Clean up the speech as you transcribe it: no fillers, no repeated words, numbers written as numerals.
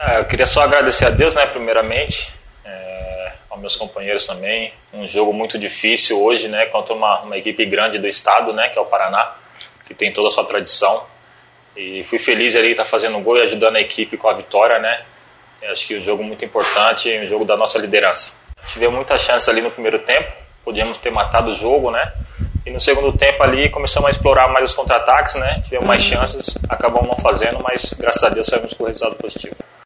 Eu queria só agradecer a Deus, né, primeiramente, aos meus companheiros também. Um jogo muito difícil hoje, né, contra uma equipe grande do estado, né, que é o Paraná, que tem toda a sua tradição. E fui feliz ali estar fazendo um gol e ajudando a equipe com a vitória, né. Acho que um jogo muito importante, um jogo da nossa liderança. Tivemos muitas chances ali no primeiro tempo, podíamos ter matado o jogo, né. E no segundo tempo ali começamos a explorar mais os contra-ataques, né. Tivemos mais chances, acabamos não fazendo, mas graças a Deus saímos com o resultado positivo.